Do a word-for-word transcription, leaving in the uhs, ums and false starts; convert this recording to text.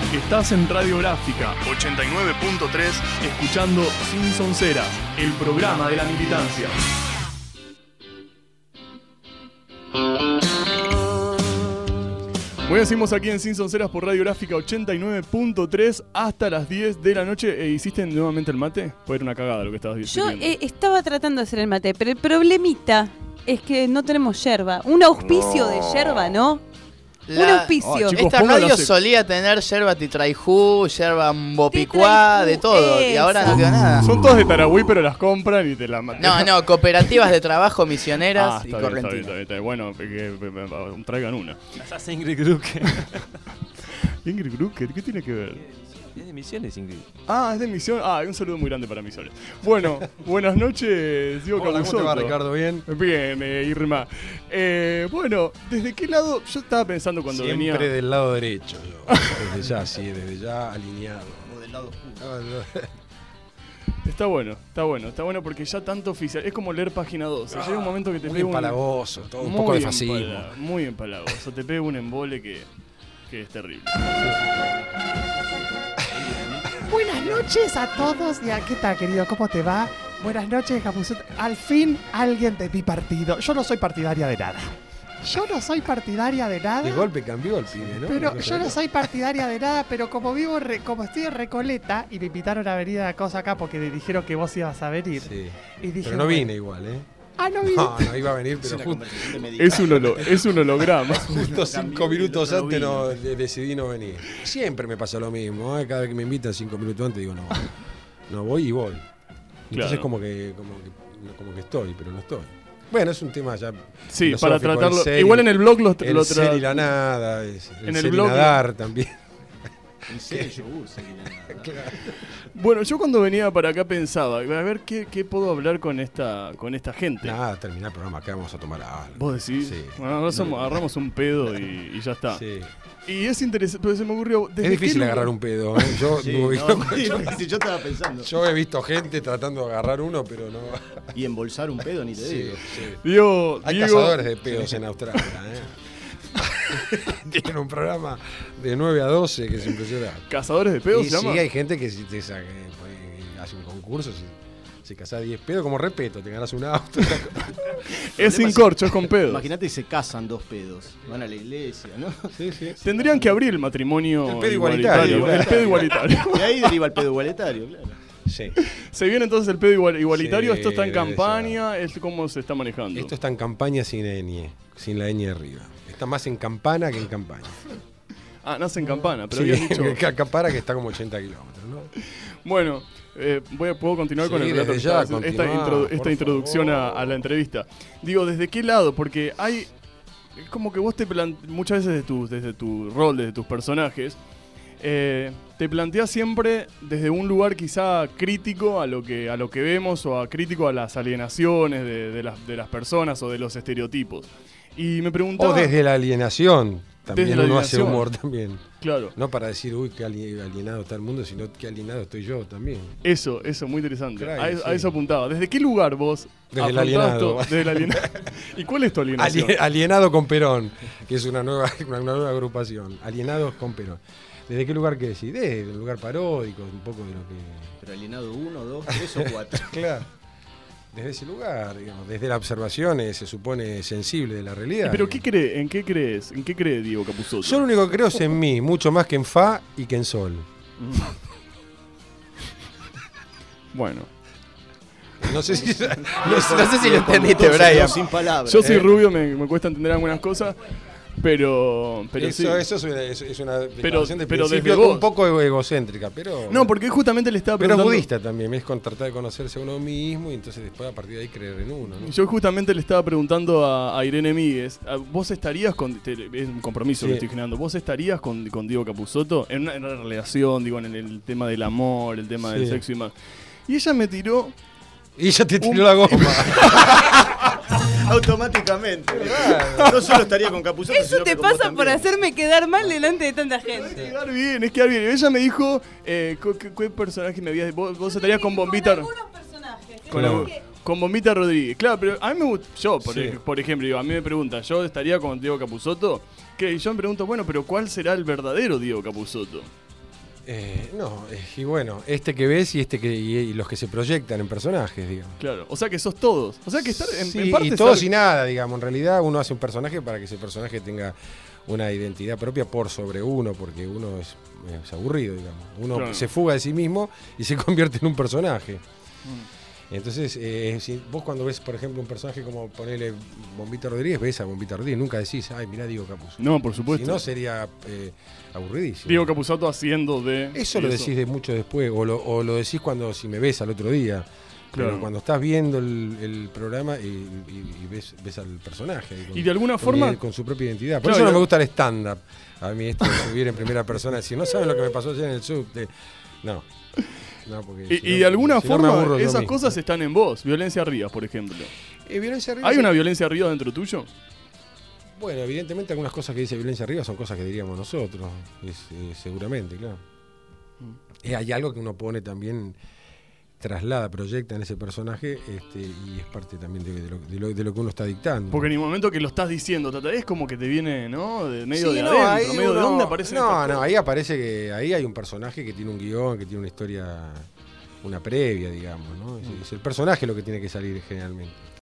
Estás en Radiográfica ochenta y nueve punto tres, escuchando Sin Sonceras, el programa de la militancia. Bueno, seguimos aquí en Sin Sonceras por Radiográfica ochenta y nueve punto tres hasta las diez de la noche. ¿E ¿Hiciste nuevamente el mate? Puede ser una cagada lo que estabas diciendo. Yo eh, estaba tratando de hacer el mate, pero el problemita es que no tenemos yerba. Un auspicio no. de yerba, ¿no? La... Un auspicio. Oh, chicos, esta radio solía tener yerba titraijú, yerba mbopicuá, de todo. Esa. Y ahora no quedó nada. Son todas de Tarahui, pero las compran y te las matan. No, no, cooperativas de trabajo misioneras ah, y correntinas. Está bien, está bien, está bien. Bueno, que, que, que, traigan una. Las hace Ingrid Grucker. Ingrid Grucker, ¿qué tiene que ver? Es de Misiones, Ingrid. Ah, es de Misiones. Ah, un saludo muy grande para Misiones. Bueno, buenas noches, Diego Capusotto. ¿Cómo te va, Ricardo? ¿Bien? Bien, eh, Irma. Eh, bueno, ¿desde qué lado? Yo estaba pensando cuando Siempre venía... Siempre del lado derecho, yo. Desde ya, sí, desde ya alineado. O del lado oscuro. Está bueno, está bueno, está bueno porque ya tanto oficial. Es como leer página dos. Ah, llega un momento que te muy pega empalagoso, un... todo un poco de fascismo. Empala, muy empalagoso. Te pega un embole que, que es terrible. Buenas noches a todos. Ya, ¿qué tal, querido? ¿Cómo te va? Buenas noches, Capusotto. Al fin, alguien de mi partido. Yo no soy partidaria de nada. Yo no soy partidaria de nada. De golpe cambió el pibe, ¿no? Pero yo no soy partidaria de nada, pero como vivo, re, como estoy en Recoleta y me invitaron a venir a la cosa acá porque me dijeron que vos ibas a venir. Sí. Y dije, pero no bueno, vine igual, ¿eh? Ah, no vine. No, no iba a venir, pero es, justo, es, un holo, es un holograma. Justo cinco minutos antes no, decidí no venir. Siempre me pasa lo mismo, ¿eh? Cada vez que me invitan cinco minutos antes digo no, no voy y voy. Entonces claro. como que como que como que estoy, pero no estoy. Bueno, es un tema ya. Sí, para tratarlo. Ser, igual en el blog lo, el lo ser tra- y la nada, es, el en ser el blog y nadar también. En serio, yo ser y nada. Claro. Bueno, yo cuando venía para acá pensaba, a ver qué, qué puedo hablar con esta con esta gente. Nada, terminar el programa acá, vamos a tomar algo. ¿Vos decís? Sí. Bueno, ahora somos, agarramos un pedo y, y ya está. Sí. Y es interesante, pero se me ocurrió... Es difícil agarrar un pedo, ¿eh? Yo, sí, no, no, yo, yo, yo estaba pensando. Yo he visto gente tratando de agarrar uno, pero no... Y embolsar un pedo, ni te sí, digo. Sí. Diego, Hay Diego... cazadores de pedos en Australia, ¿eh? Tienen un programa de nueve a doce que es impresionante. ¿Cazadores de pedos y se sí, llama? hay gente que si te saca, pues, hace un concurso, si, si cazás diez pedos, como respeto, te ganas un auto. Es sin corcho, es con pedos. Imagínate que se casan dos pedos, van a la iglesia, ¿no? Sí, sí. Tendrían que abrir el matrimonio el pedo igualitario. igualitario. El pedo igualitario. De ahí deriva el pedo igualitario, claro. Sí. ¿Se viene entonces el pedo igual, igualitario? Sí, ¿Esto está en campaña? ya. ¿Es ¿Cómo se está manejando? Esto está en campaña sin ñ, sin la ñ arriba. Está más en campana que en campaña. Ah, nace en campana, pero sí, habías dicho... campana que está como ochenta kilómetros, ¿no? Bueno, eh, voy a, ¿puedo continuar sí, con el relato? Ya, esta introdu esta introducción a, a la entrevista. Digo, ¿desde qué lado? Porque hay... Es como que vos te planteas, muchas veces desde tu, desde tu rol, desde tus personajes, eh, te planteas siempre desde un lugar quizá crítico a lo que, a lo que vemos o a crítico a las alienaciones de, de, las, de las personas o de los estereotipos. Y me preguntaba... O desde la alienación. También desde uno la hace humor también. Claro. No para decir, uy, qué alienado está el mundo, sino qué alienado estoy yo también. Eso, eso, muy interesante. Claro, a, sí. a eso apuntaba. ¿Desde qué lugar vos Desde el alienado. Desde el alienado. ¿Y cuál es tu alienación? Ali alienado con Perón, que es una nueva, una nueva agrupación. Alienados con Perón. ¿Desde qué lugar que decís? Desde el lugar paródico, un poco de lo que... Pero alienado uno, dos, tres o cuatro. Claro. Desde ese lugar, digamos, desde la observación eh, se supone sensible de la realidad. ¿Pero qué cree, en qué crees? ¿En qué cree Diego Capusotto? Yo lo único que creo es en mí, mucho más que en Fa y que en Sol. Bueno. No sé si, no, sé, no sé si lo entendiste, Brian. Sin palabras. Yo soy eh. rubio, me, me cuesta entender algunas cosas, pero, pero eso, sí. Eso es una, es una pero, de pero principio desde vos. un poco egocéntrica, pero... No, porque justamente le estaba Pero preguntando... es budista también, es con tratar de conocerse a uno mismo y entonces después a partir de ahí creer en uno, ¿no? Yo justamente le estaba preguntando a, a Irene Míguez, ¿vos estarías con... Te, es un compromiso sí. que estoy generando. ¿Vos estarías con, con Diego Capusotto en una, en una relación, digo, en el, el tema del amor, el tema sí. del sexo y más? Y ella me tiró... Y ella te tiró un... la goma. Automáticamente. Claro. No solo estaría con Capusotto, Eso sino te que con vos pasa por también. hacerme quedar mal delante de tanta gente. Es quedar bien, es quedar bien. Ella me dijo, eh, ¿qué, qué personaje me habías... Vos, vos estarías con Bombita... Con algunos personajes. Con, la, con Bombita Rodríguez. Claro, pero a mí me gusta... Yo, por, sí. por ejemplo, digo, a mí me pregunta, ¿yo estaría con Diego Capusotto? Que yo me pregunto, bueno, pero ¿cuál será el verdadero Diego Capusotto? Eh, no, eh, y bueno, este que ves y este que y, y los que se proyectan en personajes, digamos. Claro, o sea que sos todos. O sea que estar en, Sí, en parte y todos ser- y nada, digamos. En realidad uno hace un personaje para que ese personaje tenga una identidad propia por sobre uno, porque uno es, es aburrido, digamos. Uno Claro. se fuga de sí mismo y se convierte en un personaje. Entonces, eh, si vos cuando ves, por ejemplo, un personaje como ponerle Bombita Rodríguez, ves a Bombita Rodríguez, nunca decís, ay, mirá Diego Capuzotto. No, por supuesto. Si no, sería eh, aburridísimo. Diego Capuzotto haciendo de... Eso lo decís de mucho después, o lo, o lo decís cuando si me ves al otro día. Claro. Pero cuando estás viendo el, el programa y, y- y ves, ves al personaje. Con, Y de alguna con forma- ide- Con su propia identidad. Por Claro, eso no y- me gusta el stand-up. A mí esto de subir en primera persona, decir, no saben lo que me pasó ayer en el subte. No. No, porque Y, si y no- de alguna si no me forma aburro yo esas mismo. cosas están en vos. Violencia Ríos, por ejemplo. Eh, violencia arriba ¿Hay sí. una violencia Ríos dentro tuyo? Bueno, evidentemente algunas cosas que dice violencia arriba son cosas que diríamos nosotros, es, eh, seguramente, claro. Mm. Eh, hay algo que uno pone también, traslada, proyecta en ese personaje, este, y es parte también de, de lo, de lo- de lo que uno está dictando. Porque en el momento que lo estás diciendo, Tata, es como que te viene, ¿no? De medio Sí, de no, adentro, ahí medio de uno- dónde aparece. No, no, ahí aparece que ahí hay un personaje que tiene un guión, que tiene una historia, una previa, digamos, ¿no? Es, es el personaje lo que tiene que salir generalmente.